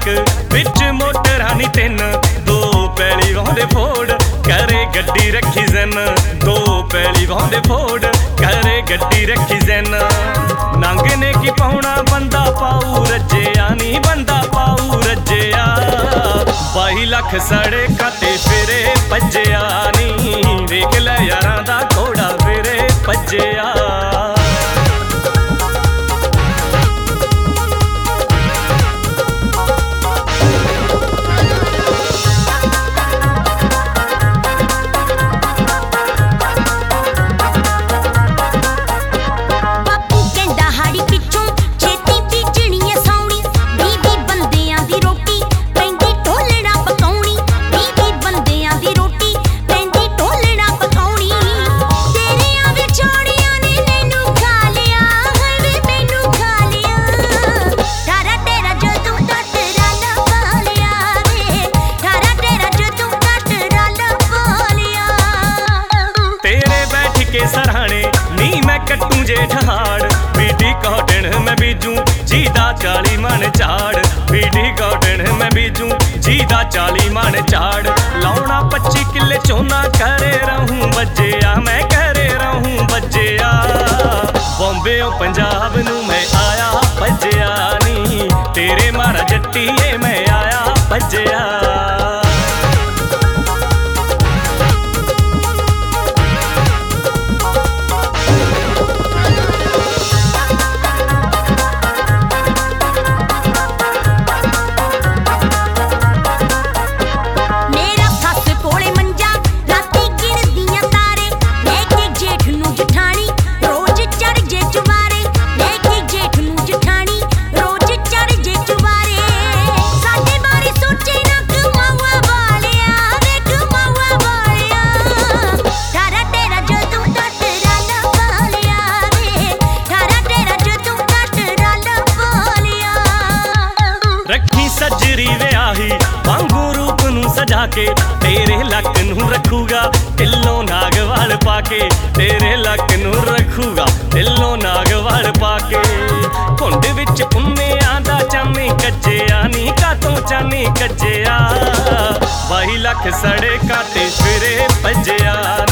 Truck विच मोटरां नी तिन दो पैली वाहुंदे फोड़ करे गड्डी रखी जन दो पैली वाहुंदे फोड़ करे गड्डी रखी जन नंग ने की पाउणा बंदा पाऊ रज्जिया नी बंदा पाऊ रज्जिया 22 लाख सड़कां ते फिरे भज्जिया नी वेख लै यारां दा घोड़ा फिरे भज्जिया। सरहाने नी मैं कट्टू जे ठहाड़ बीडी कॉटन मैं बीजू जीदा 40 मन झाड़ बीडी कॉटन मैं बीजू जीदा 40 मन झाड़ लाउना 25 किले चोना करे रहूं बज्जिया मैं करे रहूं बज्जिया बॉम्बे पंजाब नू मैं आया भज्जिया नी तेरे मारा जट्टीए मैं आया भज्जिया। सजरी व्याही वांगू रूप नू सजा के तेरे लक नू रखूगा दिलों नाग वाल पाके तेरे लक नू रखूगा दिलों नाग वाल पाके कुंड विच पुन्ने आंदा चाने कच्चिया नी कातों चाने कच्चिया 22 लाख सड़कां ते फिरे भज्जिया